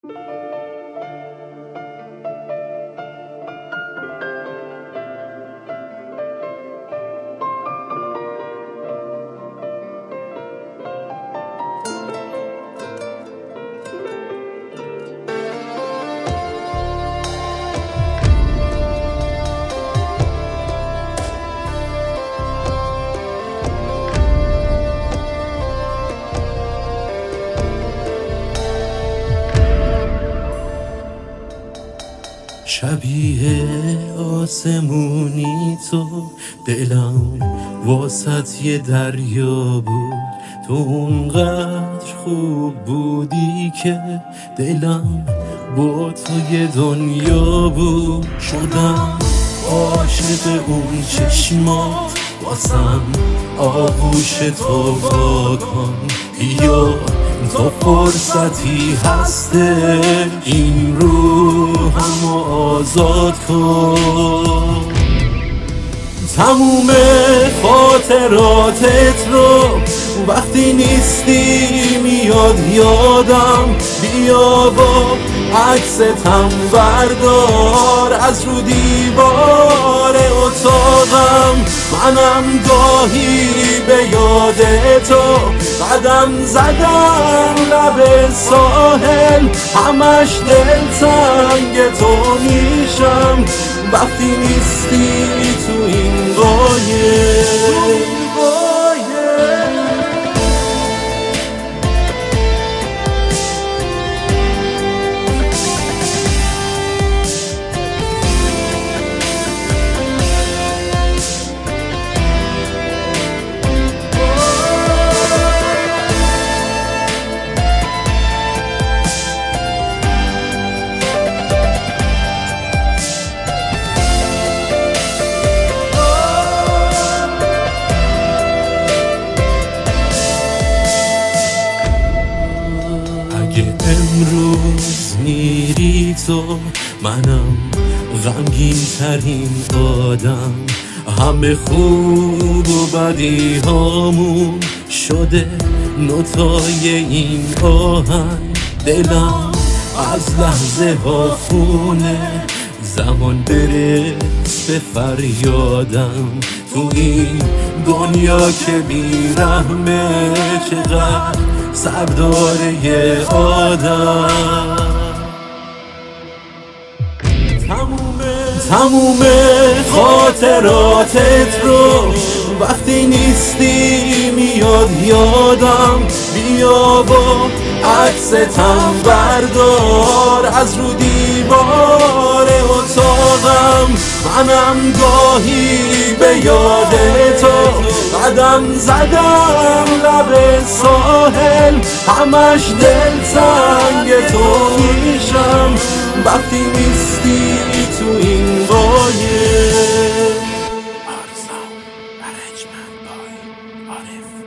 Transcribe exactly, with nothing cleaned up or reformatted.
شبیه آسمونی تو دلم واسط یه دریا بود، تو اونقدر خوب بودی که دلم با تو یه دنیا بود. شدم عاشق اون چشمات، واسم آغوش تو وا کن، بیا تو فرصتی هسته این روحمو آزاد کن. تموم خاطراتت رو وقتی نیستی میاد یادم، بیا با عکستم بردار از رو دیوار اتاقم. منم گاهی به یاد تو قدم زدم لب ساحل، همش دلتنگ تو میشم وقتی نیستی تو این قایق. اگه امروز میری تو، منم غمگین ترین آدم، همه خوب و بدی هامون شده نوتای این آهنگ. دلم از لحظه ها خونه، زمان برس به فریادم، تو این دنیا که بیرحمه چقدر سرداره یه آدم. تموم خاطراتت رو وقتی نیستی میاد یادم، بیا با عکستم بردار از رو دیوار اتاقم. منم گاهی به یاد تو قدم زدم لب ساحل، همش دلتنگ تو میشم وقتی نیستی تو این قایق.